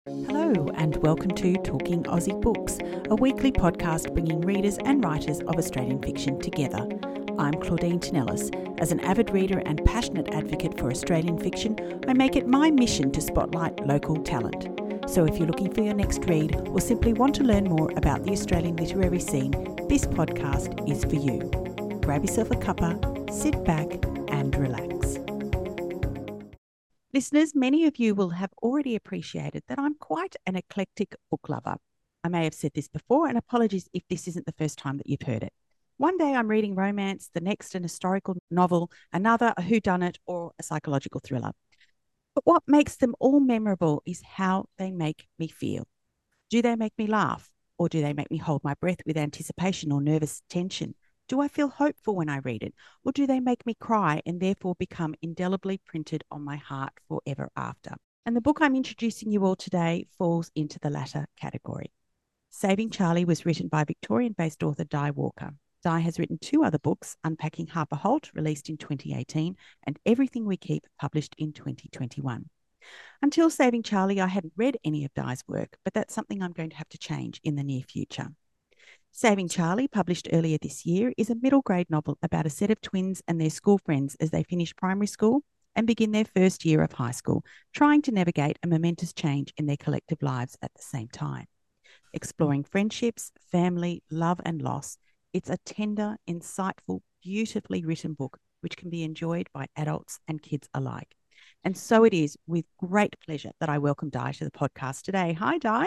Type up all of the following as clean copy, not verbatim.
Hello and welcome to Talking Aussie Books, a weekly podcast bringing readers and writers of Australian fiction together. I'm Claudine Tinellis. As an avid reader and passionate advocate for Australian fiction, I make it my mission to spotlight local talent. So if you're looking for your next read or simply want to learn more about the Australian literary scene, this podcast is for you. Grab yourself a cuppa, sit back and relax. Listeners, many of you will have already appreciated that I'm quite an eclectic book lover. I may have said this before, and apologies if this isn't the first time that you've heard it. One day I'm reading romance, the next an historical novel, another a whodunit or a psychological thriller. But what makes them all memorable is how they make me feel. Do they make me laugh, or do they make me hold my breath with anticipation or nervous tension? Do I feel hopeful when I read it, or do they make me cry and therefore become indelibly printed on my heart forever after? And the book I'm introducing you all today falls into the latter category. Saving Charlie was written by Victorian-based author Di Walker. Di has written two other books, Unpacking Harper Holt, released in 2018, and Everything We Keep, published in 2021. Until Saving Charlie, I hadn't read any of Di's work, but that's something I'm going to have to change in the near future. Saving Charlie, published earlier this year, is a middle grade novel about a set of twins and their school friends as they finish primary school and begin their first year of high school, trying to navigate a momentous change in their collective lives at the same time. Exploring friendships, family, love and loss, it's a tender, insightful, beautifully written book which can be enjoyed by adults and kids alike. And so it is with great pleasure that I welcome Di to the podcast today. Hi, Di.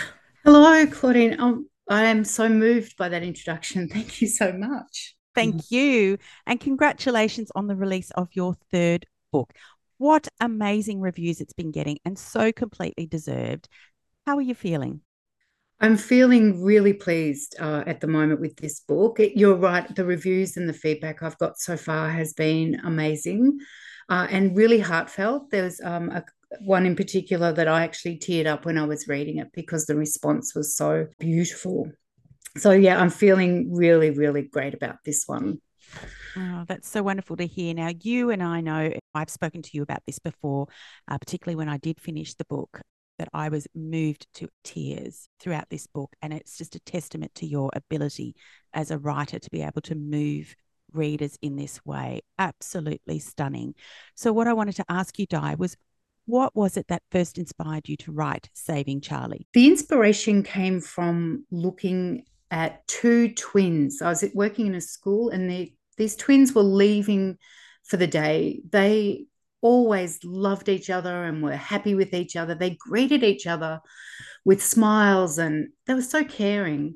Hello, Claudine. I am so moved by that introduction. Thank you so much. Thank you. And congratulations on the release of your third book. What amazing reviews it's been getting, and so completely deserved. How are you feeling? I'm feeling really pleased at the moment with this book. You're right, the reviews and the feedback I've got so far has been amazing and really heartfelt. There's one in particular that I actually teared up when I was reading it because the response was so beautiful. So, yeah, I'm feeling really, really great about this one. Oh, that's so wonderful to hear. Now, you and I know I've spoken to you about this before, particularly when I did finish the book, that I was moved to tears throughout this book. And it's just a testament to your ability as a writer to be able to move readers in this way. Absolutely stunning. So, what I wanted to ask you, Di, was what was it that first inspired you to write Saving Charlie? The inspiration came from looking at two twins. I was working in a school and these twins were leaving for the day. They always loved each other and were happy with each other. They greeted each other with smiles and they were so caring.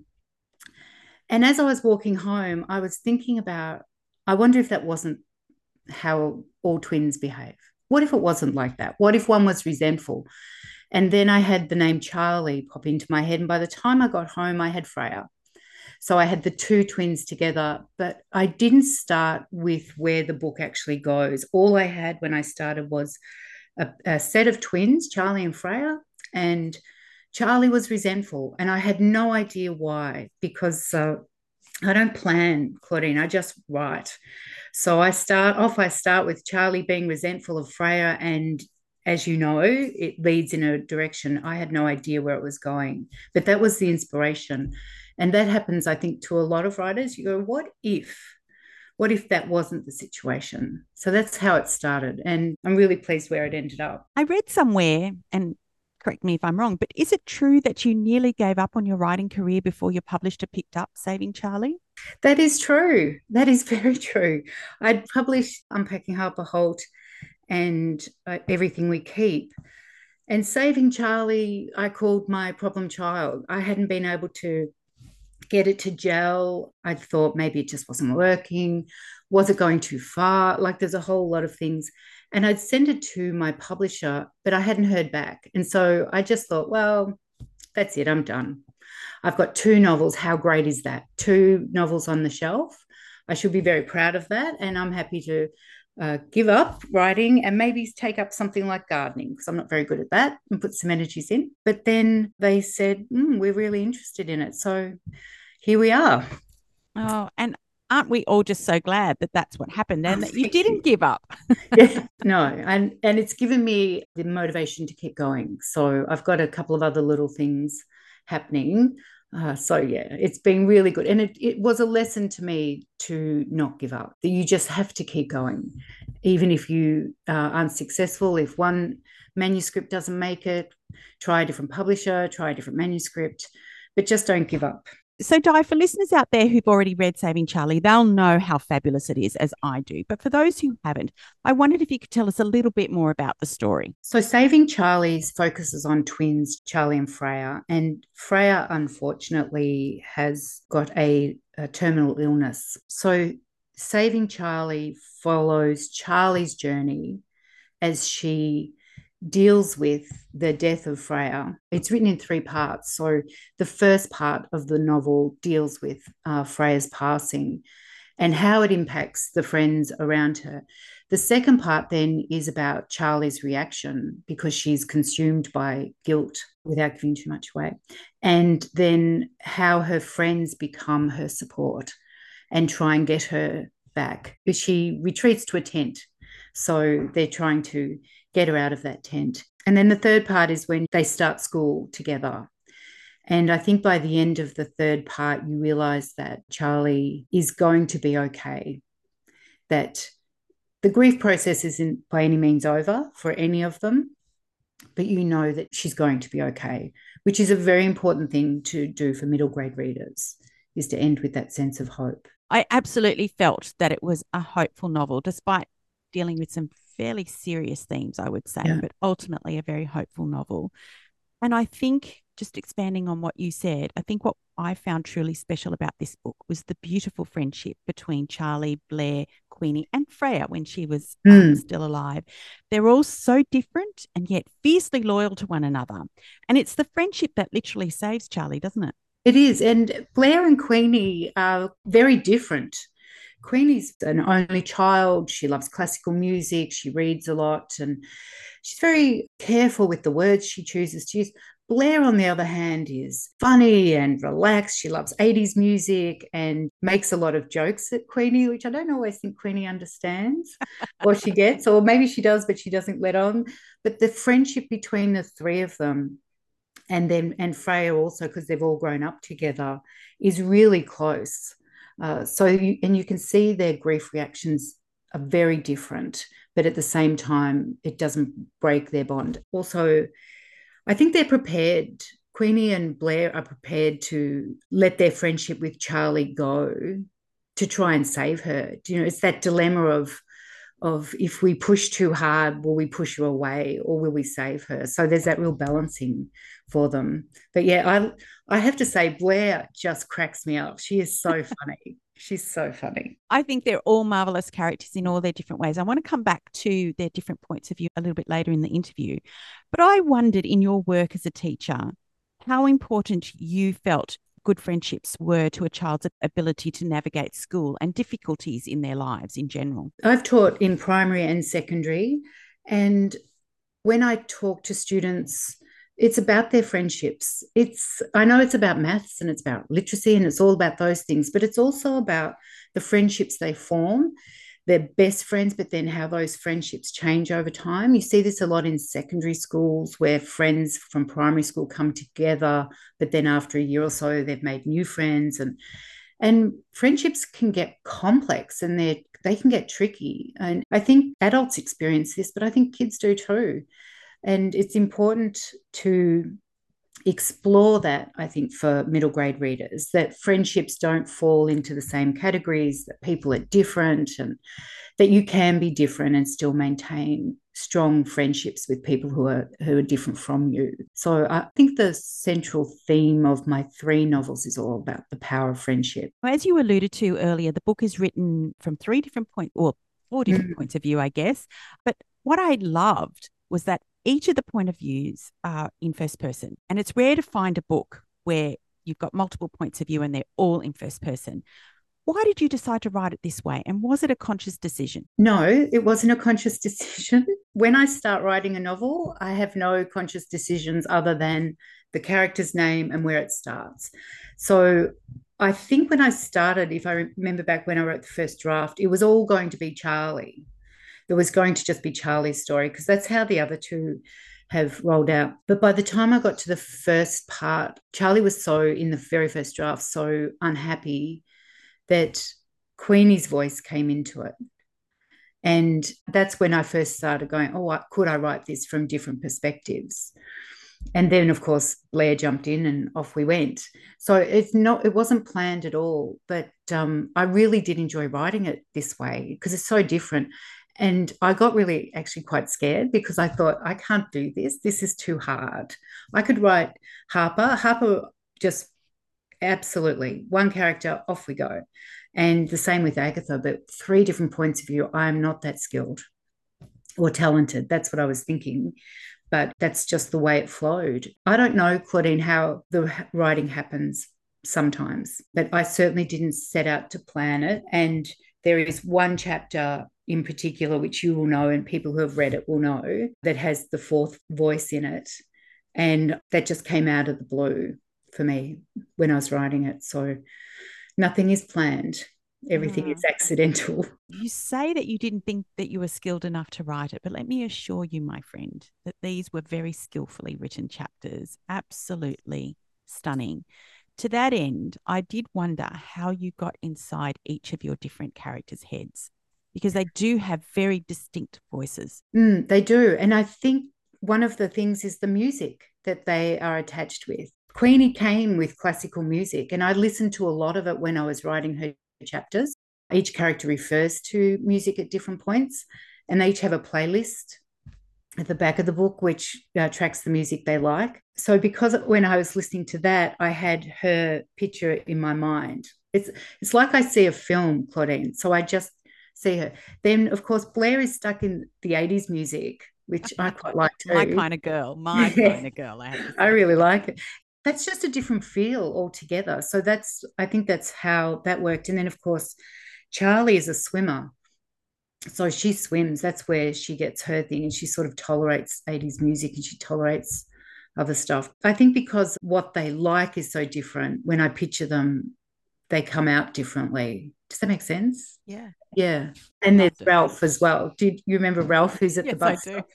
And as I was walking home, I was thinking about, I wonder if that wasn't how all twins behave. What if it wasn't like that? What if one was resentful? And then I had the name Charlie pop into my head. And by the time I got home, I had Freya. So I had the two twins together, but I didn't start with where the book actually goes. All I had when I started was a set of twins, Charlie and Freya, and Charlie was resentful. And I had no idea why, because I don't plan, Claudine, I just write. So I start with Charlie being resentful of Freya. And as you know, it leads in a direction. I had no idea where it was going, but that was the inspiration. And that happens, I think, to a lot of writers. You go, what if? What if that wasn't the situation? So that's how it started. And I'm really pleased where it ended up. I read somewhere, and correct me if I'm wrong, but is it true that you nearly gave up on your writing career before your publisher picked up Saving Charlie? That is true. That is very true. I'd published Unpacking Harper Holt and Everything We Keep. And Saving Charlie, I called my problem child. I hadn't been able to get it to gel. I thought maybe it just wasn't working. Was it going too far? Like there's a whole lot of things. And I'd sent it to my publisher, but I hadn't heard back. And so I just thought, well, that's it. I'm done. I've got two novels. How great is that? Two novels on the shelf. I should be very proud of that. And I'm happy to give up writing and maybe take up something like gardening because I'm not very good at that and put some energies in. But then they said, we're really interested in it. So here we are. Oh, and aren't we all just so glad that that's what happened Oh, and that you thank you. didn't give up? Yeah, no, and it's given me the motivation to keep going. So I've got a couple of other little things happening. So yeah, it's been really good, and it was a lesson to me to not give up. That you just have to keep going, even if you are unsuccessful. If one manuscript doesn't make it, try a different publisher, try a different manuscript, but just don't give up. So, Di, for listeners out there who've already read Saving Charlie, they'll know how fabulous it is, as I do. But for those who haven't, I wondered if you could tell us a little bit more about the story. So, Saving Charlie's focuses on twins, Charlie and Freya. And Freya, unfortunately, has got a terminal illness. So, Saving Charlie follows Charlie's journey as she deals with the death of Freya. It's written in three parts. So, the first part of the novel deals with Freya's passing and how it impacts the friends around her. The second part then is about Charlie's reaction because she's consumed by guilt without giving too much away. And then how her friends become her support and try and get her back. She retreats to a tent. So they're trying to get her out of that tent. And then the third part is when they start school together. And I think by the end of the third part, you realize that Charlie is going to be okay, that the grief process isn't by any means over for any of them, but you know that she's going to be okay, which is a very important thing to do for middle grade readers, is to end with that sense of hope. I absolutely felt that it was a hopeful novel, despite dealing with some fairly serious themes, I would say, Yeah. but ultimately a very hopeful novel. And I think, just expanding on what you said, I think what I found truly special about this book was the beautiful friendship between Charlie, Blair, Queenie, and Freya when she was still alive. They're all so different and yet fiercely loyal to one another. And it's the friendship that literally saves Charlie, doesn't it? It is. And Blair and Queenie are very different. Queenie's an only child. She loves classical music. She reads a lot and she's very careful with the words she chooses to use. Blair, on the other hand, is funny and relaxed. She loves 80s music and makes a lot of jokes at Queenie, which I don't always think Queenie understands or she gets, or maybe she does, but she doesn't let on. But the friendship between the three of them and Freya also, because they've all grown up together, is really close. And you can see their grief reactions are very different, but at the same time, it doesn't break their bond. Also, I think they're prepared. Queenie and Blair are prepared to let their friendship with Charlie go to try and save her. You know, it's that dilemma of if we push too hard, will we push her away or will we save her? So there's that real balancing for them. But yeah, I have to say, Blair just cracks me up. She is so funny. She's so funny. I think they're all marvelous characters in all their different ways. I want to come back to their different points of view a little bit later in the interview. But I wondered, in your work as a teacher, how important you felt good friendships were to a child's ability to navigate school and difficulties in their lives in general. I've taught in primary and secondary, and when I talk to students, it's about their friendships. I know it's about maths and it's about literacy and it's all about those things, but it's also about the friendships they form. They're best friends, but then how those friendships change over time. You see this a lot in secondary schools where friends from primary school come together, but then after a year or so, they've made new friends, and friendships can get complex and they can get tricky. And I think adults experience this, but I think kids do too. And it's important to explore that, I think, for middle grade readers, that friendships don't fall into the same categories, that people are different, and that you can be different and still maintain strong friendships with people who are different from you. So I think the central theme of my three novels is all about the power of friendship. As you alluded to earlier, the book is written from three different points, or four different points of view, I guess. But what I loved was that each of the point of views are in first person. And it's rare to find a book where you've got multiple points of view and they're all in first person. Why did you decide to write it this way? And was it a conscious decision? No, it wasn't a conscious decision. When I start writing a novel, I have no conscious decisions other than the character's name and where it starts. So I think when I started, if I remember back when I wrote the first draft, it was all going to be Charlie. There was going to just be Charlie's story because that's how the other two have rolled out. But by the time I got to the first part, Charlie was so, in the very first draft, so unhappy that Queenie's voice came into it. And that's when I first started going, oh, could I write this from different perspectives? And then, of course, Blair jumped in and off we went. So it wasn't planned at all. But I really did enjoy writing it this way because it's so different. And I got really actually quite scared because I thought, I can't do this. This is too hard. I could write Harper. Harper just absolutely one character, off we go. And the same with Agatha, but three different points of view. I'm not that skilled or talented. That's what I was thinking. But that's just the way it flowed. I don't know, Claudine, how the writing happens sometimes, but I certainly didn't set out to plan it. And there is one chapter in particular, which you will know, and people who have read it will know, that has the fourth voice in it. And that just came out of the blue for me when I was writing it. So nothing is planned. Everything is accidental. You say that you didn't think that you were skilled enough to write it, but let me assure you, my friend, that these were very skillfully written chapters. Absolutely stunning. To that end, I did wonder how you got inside each of your different characters' heads, because they do have very distinct voices. They do. And I think one of the things is the music that they are attached with. Queenie came with classical music, and I listened to a lot of it when I was writing her chapters. Each character refers to music at different points, and they each have a playlist at the back of the book which tracks the music they like. So because when I was listening to that, I had her picture in my mind. It's like I see a film, Claudine. So I just see her. Then, of course, Blair is stuck in the 80s music, which I quite like too. My kind of girl. My kind of girl. I really like it. That's just a different feel altogether. So I think that's how that worked. And then, of course, Charlie is a swimmer. So she swims. That's where she gets her thing. And she sort of tolerates 80s music and she tolerates other stuff. I think because what they like is so different, when I picture them, they come out differently. Does that make sense? Yeah. Yeah. And there's Ralph as well. Did you remember Ralph, who's at the bus stop?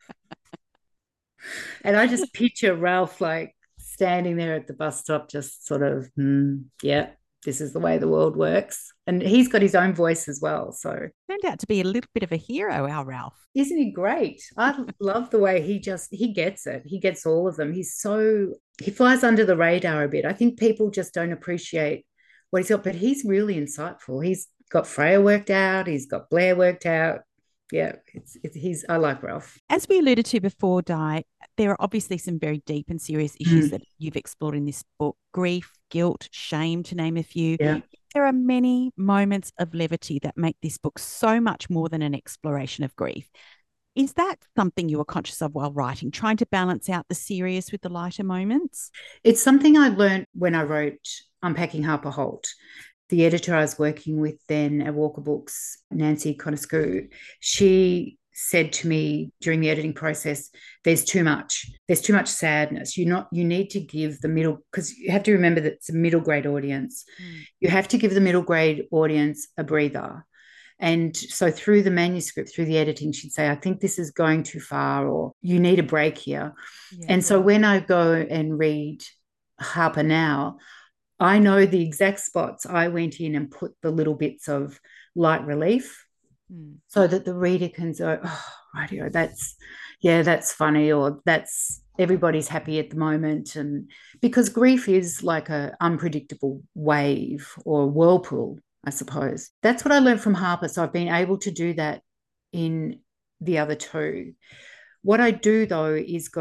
And I just picture Ralph like standing there at the bus stop, just sort of, yeah, this is the way the world works. And he's got his own voice as well. So turned out to be a little bit of a hero, our Ralph. Isn't he great? I love the way he gets it. He gets all of them. He flies under the radar a bit. I think people just don't appreciate what he's got, but he's really insightful. He's got Freya worked out. He's got Blair worked out. Yeah, I like Ralph. As we alluded to before, Di, there are obviously some very deep and serious issues that you've explored in this book: grief, guilt, shame, to name a few. Yeah. There are many moments of levity that make this book so much more than an exploration of grief. Is that something you were conscious of while writing, trying to balance out the serious with the lighter moments? It's something I learned when I wrote Unpacking Harper Holt. The editor I was working with then at Walker Books, Nancy Coniscu, she said to me during the editing process, there's too much sadness. You need to give the middle, because you have to remember that it's a middle grade audience. You have to give the middle grade audience a breather. And so through the manuscript, through the editing, she'd say, I think this is going too far, or you need a break here. Yeah. And so when I go and read Harper now, I know the exact spots I went in and put the little bits of light relief so that the reader can go, oh, rightio, that's funny, or that's everybody's happy at the moment. And because grief is like an unpredictable wave or whirlpool, I suppose. That's what I learned from Harper. So I've been able to do that in the other two. What I do, though, is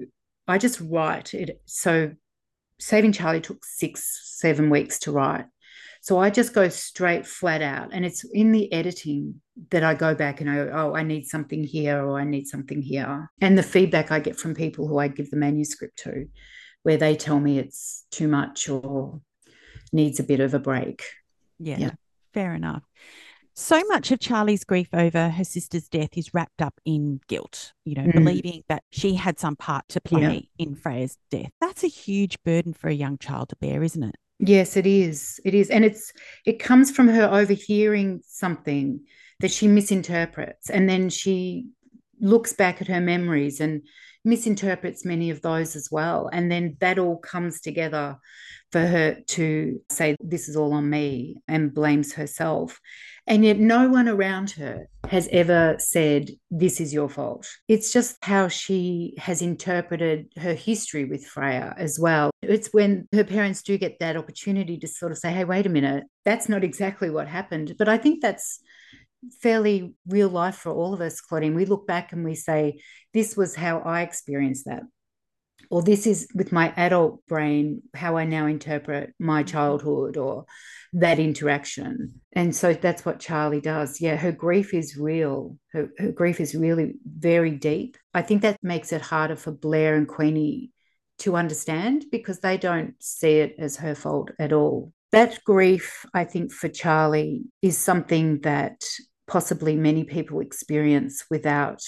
I just write it. So Saving Charlie took 6-7 weeks to write. So I just go straight flat out. And it's in the editing that I go back and I go, oh, I need something here, or I need something here. And the feedback I get from people who I give the manuscript to, where they tell me it's too much or needs a bit of a break. Yeah, fair enough. So much of Charlie's grief over her sister's death is wrapped up in guilt, believing that she had some part to play in Freya's death. That's a huge burden for a young child to bear, isn't it? Yes, it is. It is. And it comes from her overhearing something that she misinterprets. And then she looks back at her memories and misinterprets many of those as well. And then that all comes together for her to say, this is all on me, and blames herself. And yet no one around her has ever said, this is your fault. It's just how she has interpreted her history with Freya as well. It's when her parents do get that opportunity to sort of say, hey, wait a minute, that's not exactly what happened. But I think that's fairly real life for all of us, Claudine. We look back and we say, this was how I experienced that. Or this is with my adult brain, how I now interpret my childhood or that interaction. And so that's what Charlie does. Yeah, her grief is real. Her grief is really very deep. I think that makes it harder for Blair and Queenie to understand because they don't see it as her fault at all. That grief, I think, for Charlie is something that possibly many people experience without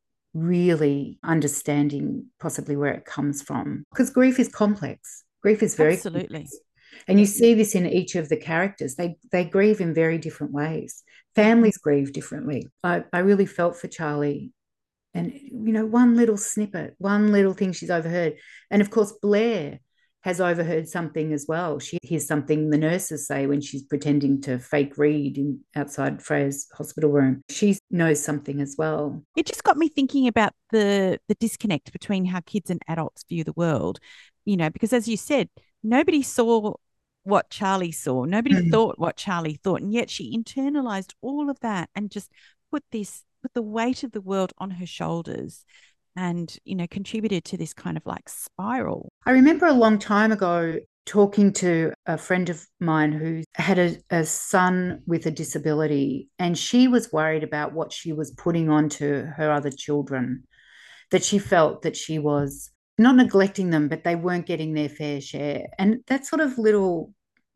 really understanding possibly where it comes from. Because grief is complex. Grief is very Absolutely. complex. And you see this in each of the characters. They grieve in very different ways. Families grieve differently. I really felt for Charlie. And, one little snippet, one little thing she's overheard. And of course, Blair has overheard something as well. She hears something the nurses say when she's pretending to fake read outside Freya's hospital room. She knows something as well. It just got me thinking about the disconnect between how kids and adults view the world, because as you said, nobody saw what Charlie saw. Nobody thought what Charlie thought. And yet she internalized all of that and just put the weight of the world on her shoulders and, contributed to this kind of like spiral. I remember a long time ago talking to a friend of mine who had a son with a disability, and she was worried about what she was putting onto her other children, that she felt that she was not neglecting them, but they weren't getting their fair share. And that sort of little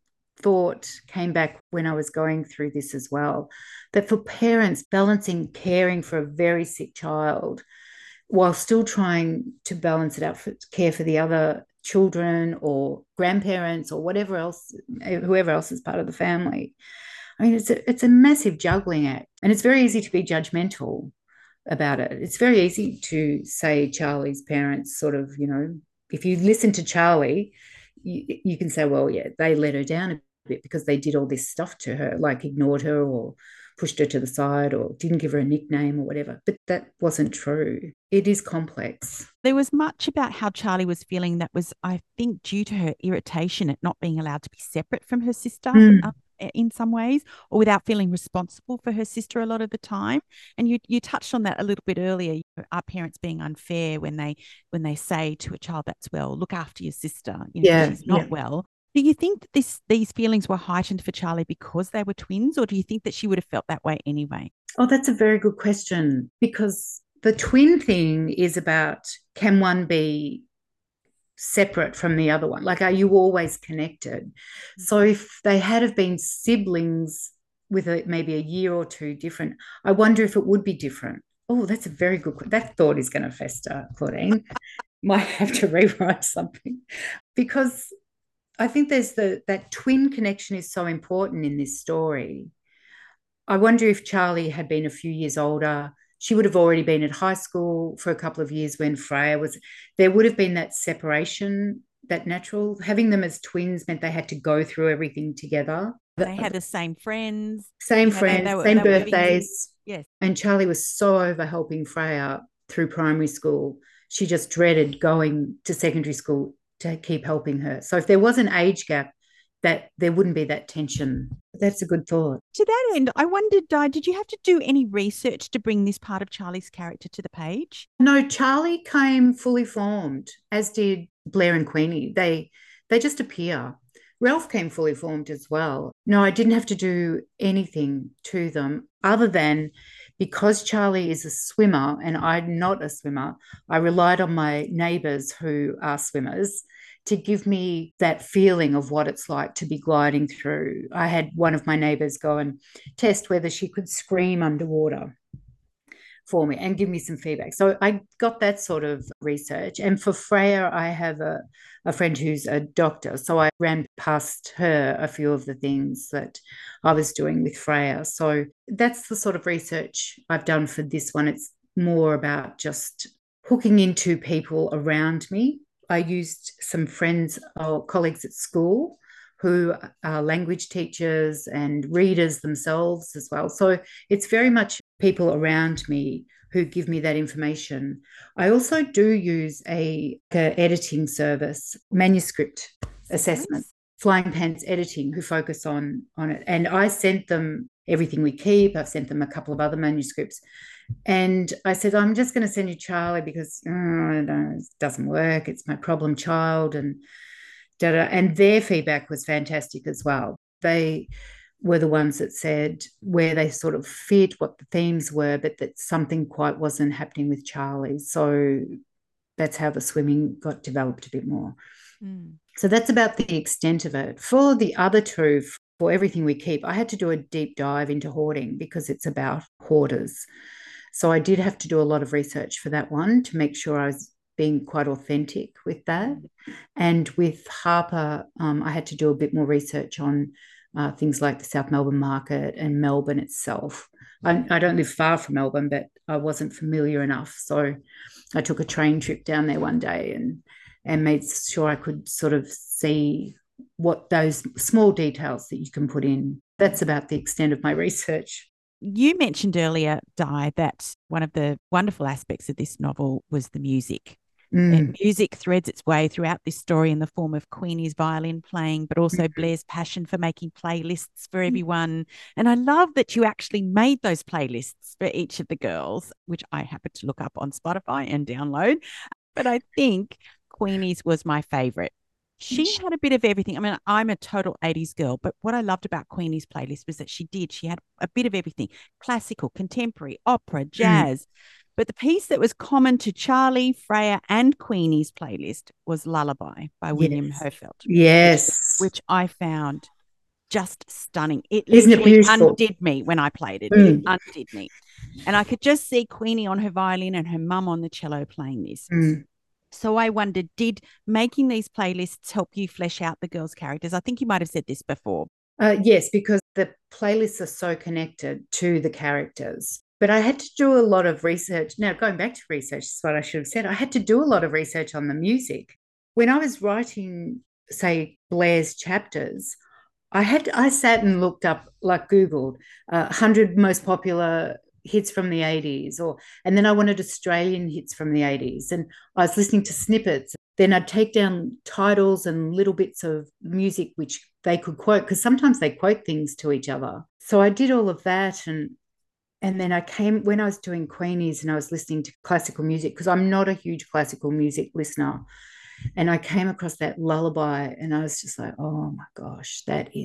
thought came back when I was going through this as well, that for parents, balancing caring for a very sick child while still trying to balance it out for care for the other children or grandparents or whatever else, whoever else is part of the family. I mean, it's a massive juggling act, and it's very easy to be judgmental about it. It's very easy to say Charlie's parents sort of, if you listen to Charlie, you can say, well, yeah, they let her down a bit because they did all this stuff to her, like ignored her or pushed her to the side or didn't give her a nickname or whatever. But that wasn't true. It is complex. There was much about how Charlie was feeling that was, I think, due to her irritation at not being allowed to be separate from her sister. In some ways, or without feeling responsible for her sister a lot of the time. And you touched on that a little bit earlier. Are parents being unfair when they say to a child that's well, look after your sister, she's not well. Do you think that these feelings were heightened for Charlie because they were twins, or do you think that she would have felt that way anyway? Oh, that's a very good question, because the twin thing is about, can one be separate from the other one? Like, are you always connected? So if they had have been siblings with maybe a year or two different, I wonder if it would be different. Oh, that's a very good question. That thought is going to fester, Claudine. Might have to rewrite something, because I think there's that twin connection is so important in this story. I wonder if Charlie had been a few years older, she would have already been at high school for a couple of years when Freya was. There would have been that separation, that natural. Having them as twins meant they had to go through everything together. They had the same friends. Same friends, same birthdays. Yes. And Charlie was so over helping Freya through primary school. She just dreaded going to secondary school to keep helping her. So if there was an age gap, that there wouldn't be that tension. That's a good thought. To that end, I wondered, did you have to do any research to bring this part of Charlie's character to the page? No, Charlie came fully formed, as did Blair and Queenie. They just appear. Ralph came fully formed as well. No, I didn't have to do anything to them other than, because Charlie is a swimmer and I'm not a swimmer, I relied on my neighbours who are swimmers to give me that feeling of what it's like to be gliding through. I had one of my neighbours go and test whether she could scream underwater for me and give me some feedback. So I got that sort of research. And for Freya, I have a friend who's a doctor. So I ran past her a few of the things that I was doing with Freya. So that's the sort of research I've done for this one. It's more about just hooking into people around me. I used some friends or colleagues at school who are language teachers and readers themselves as well. So it's very much people around me who give me that information. I also do use a editing service, manuscript assessment, Flying Pants Editing, who focus on it. And I sent them Everything We Keep. I've sent them a couple of other manuscripts. And I said, I'm just going to send you Charlie because it doesn't work. It's my problem child. And their feedback was fantastic as well. They were the ones that said where they sort of fit what the themes were, but that something quite wasn't happening with Charlie. So that's how the swimming got developed a bit more. So that's about the extent of it. For the other two, for Everything We Keep, I had to do a deep dive into hoarding because it's about hoarders. So I did have to do a lot of research for that one to make sure I was being quite authentic with that. And with Harper, I had to do a bit more research on things like the South Melbourne market and Melbourne itself. I don't live far from Melbourne, but I wasn't familiar enough. So I took a train trip down there one day and made sure I could sort of see what those small details that you can put in. That's about the extent of my research. You mentioned earlier, Di, that one of the wonderful aspects of this novel was the music. Music threads its way throughout this story in the form of Queenie's violin playing, but also Blair's passion for making playlists for everyone. And I love that you actually made those playlists for each of the girls, which I happened to look up on Spotify and download. But I think Queenie's was my favorite. She had a bit of everything. I mean, I'm a total 80s girl, but what I loved about Queenie's playlist was that she had a bit of everything: classical, contemporary, opera, jazz. But the piece that was common to Charlie, Freya, and Queenie's playlist was Lullaby by William Herfeld. Yes. Which I found just stunning. It Isn't it literally beautiful? undid me when I played it. It undid me. And I could just see Queenie on her violin and her mum on the cello playing this. So I wondered, did making these playlists help you flesh out the girls' characters? I think you might have said this before. Yes, because the playlists are so connected to the characters. But I had to do a lot of research. Now, going back to research is what I should have said. I had to do a lot of research on the music. When I was writing, say, Blair's chapters, I sat and looked up, like Googled, 100 most popular hits from the 80s, and then I wanted Australian hits from the 80s. And I was listening to snippets. Then I'd take down titles and little bits of music which they could quote, because sometimes they quote things to each other. So I did all of that. And then when I was doing Queenie's and I was listening to classical music, because I'm not a huge classical music listener, and I came across that Lullaby and I was just like, oh my gosh,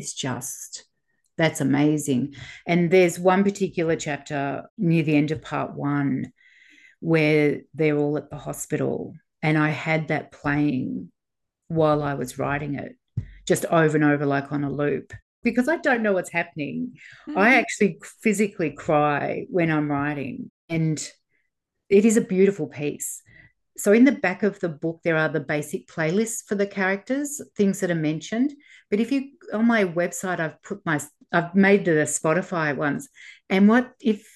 that's amazing. And there's one particular chapter near the end of part 1 where they're all at the hospital, and I had that playing while I was writing it, just over and over, like on a loop. Because I don't know what's happening. I actually physically cry when I'm writing, and it is a beautiful piece. So in the back of the book, there are the basic playlists for the characters, things that are mentioned. But if you, on my website, I've made the Spotify ones. And what if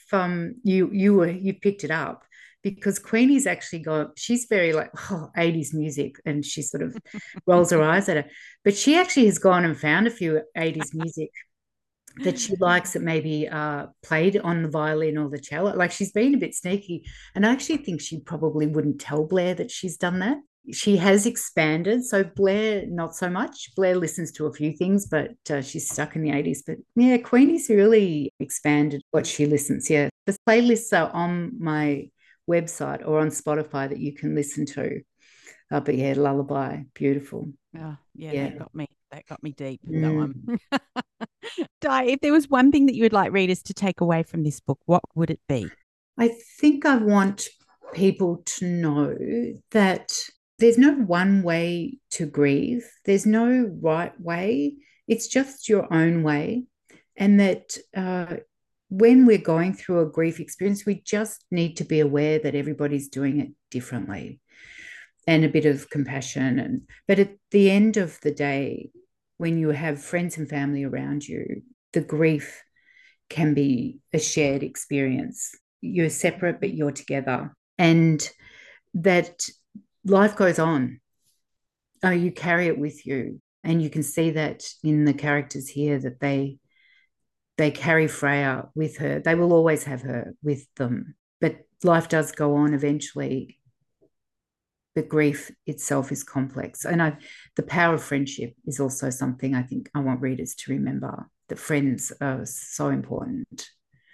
you picked it up, because Queenie's actually she's very like 80s music, and she sort of rolls her eyes at it. But she actually has gone and found a few 80s music that she likes that maybe played on the violin or the cello. Like, she's been a bit sneaky. And I actually think she probably wouldn't tell Blair that she's done that. She has expanded. So Blair, not so much. Blair listens to a few things, but she's stuck in the 80s. But yeah, Queenie's really expanded what she listens. Yeah. The playlists are on my website or on Spotify that you can listen to. But yeah, Lullaby, beautiful. Oh, yeah. That got me deep, that one. Di, if there was one thing that you would like readers to take away from this book, what would it be? I think I want people to know that there's no one way to grieve. There's no right way. It's just your own way. And that when we're going through a grief experience, we just need to be aware that everybody's doing it differently, and a bit of compassion. But at the end of the day, when you have friends and family around you, the grief can be a shared experience. You're separate, but you're together. And that life goes on. Oh, you carry it with you. And you can see that in the characters here, that they carry Freya with her. They will always have her with them. But life does go on eventually. But grief itself is complex. And the power of friendship is also something I think I want readers to remember, that friends are so important.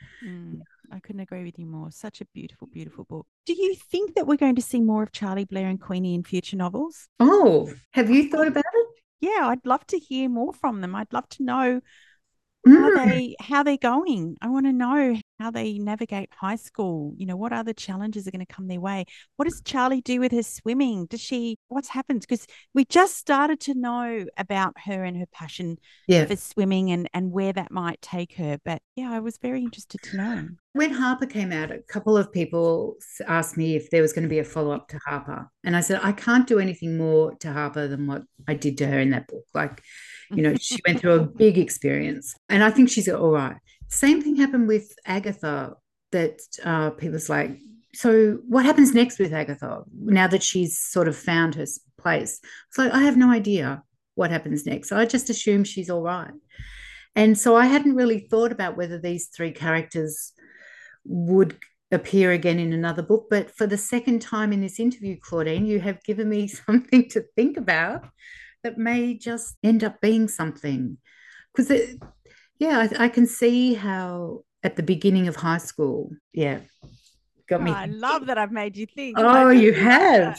I couldn't agree with you more. Such a beautiful, beautiful book. Do you think that we're going to see more of Charlie Blair and Queenie in future novels? Oh, have you thought about it? Yeah, I'd love to hear more from them. I'd love to know Mm. how they're going. I want to know how they navigate high school. You know, what other challenges are going to come their way? What does Charlie do with her swimming? What's happened? Because we just started to know about her and her passion Yeah. for swimming and where that might take her. But yeah, I was very interested to know. When Harper came out, a couple of people asked me if there was going to be a follow up to Harper. And I said, I can't do anything more to Harper than what I did to her in that book. Like, she went through a big experience, and I think she's all right. Same thing happened with Agatha, that people's like, so what happens next with Agatha now that she's sort of found her place? So I have no idea what happens next. I just assume she's all right. And so I hadn't really thought about whether these three characters would appear again in another book. But for the second time in this interview, Claudine, you have given me something to think about that may just end up being something. Because, I can see how at the beginning of high school, got me. I love that I've made you think. Oh, you have.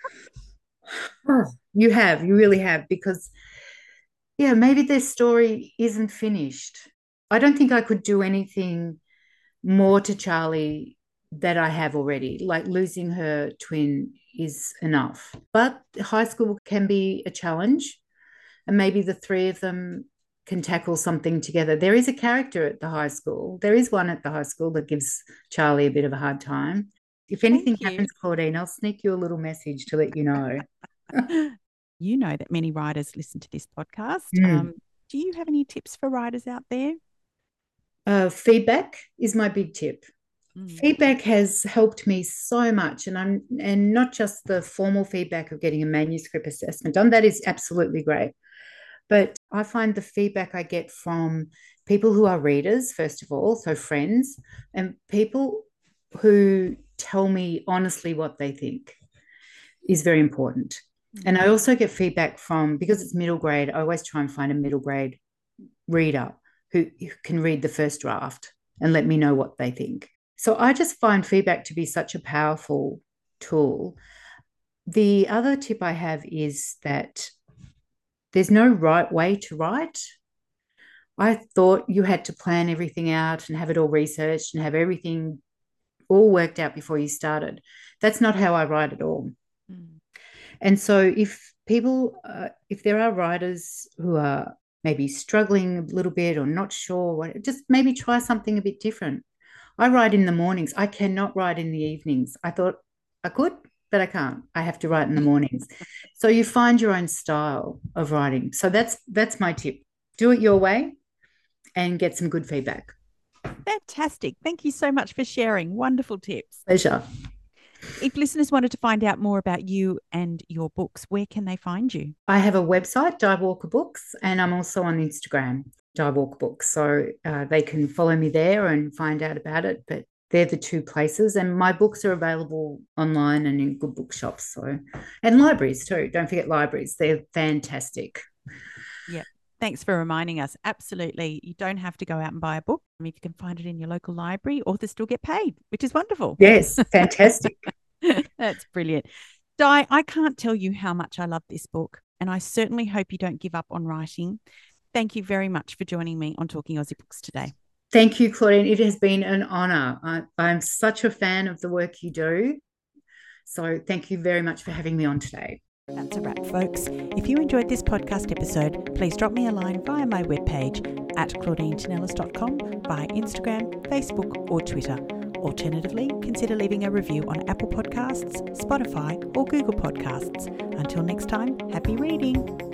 Oh, you really have, because maybe their story isn't finished. I don't think I could do anything more to Charlie that I have already. Like, losing her twin is enough. But high school can be a challenge, and maybe the three of them can tackle something together. There is a character at the high school. There is one at the high school that gives Charlie a bit of a hard time. If anything happens, Claudine, I'll sneak you a little message to let you know. You know that many writers listen to this podcast. Do you have any tips for writers out there? Feedback is my big tip. Feedback has helped me so much, and not just the formal feedback of getting a manuscript assessment done. That is absolutely great. But I find the feedback I get from people who are readers, first of all, so friends, and people who tell me honestly what they think, is very important. And I also get feedback from, because it's middle grade, I always try and find a middle grade reader who can read the first draft and let me know what they think. So I just find feedback to be such a powerful tool. The other tip I have is that there's no right way to write. I thought you had to plan everything out and have it all researched and have everything all worked out before you started. That's not how I write at all. And so if there are writers who are maybe struggling a little bit or not sure, just maybe try something a bit different. I write in the mornings. I cannot write in the evenings. I thought I could, but I can't. I have to write in the mornings. So you find your own style of writing. So that's my tip. Do it your way and get some good feedback. Fantastic. Thank you so much for sharing. Wonderful tips. Pleasure. If listeners wanted to find out more about you and your books, where can they find you? I have a website, Di Walker Books, and I'm also on Instagram, Di Walker Books. So they can follow me there and find out about it. But they're the two places. And my books are available online and in good bookshops. And libraries too. Don't forget libraries. They're fantastic. Yeah. Thanks for reminding us. Absolutely. You don't have to go out and buy a book. I mean, if you can find it in your local library, authors still get paid, which is wonderful. Yes, fantastic. That's brilliant. Di, I can't tell you how much I love this book, and I certainly hope you don't give up on writing. Thank you very much for joining me on Talking Aussie Books today. Thank you, Claudine. It has been an honour. I'm such a fan of the work you do. So thank you very much for having me on today. That's a wrap, folks. If you enjoyed this podcast episode, please drop me a line via my webpage at claudinetinellis.com, via Instagram, Facebook, or Twitter. Alternatively, consider leaving a review on Apple Podcasts, Spotify, or Google Podcasts. Until next time, happy reading.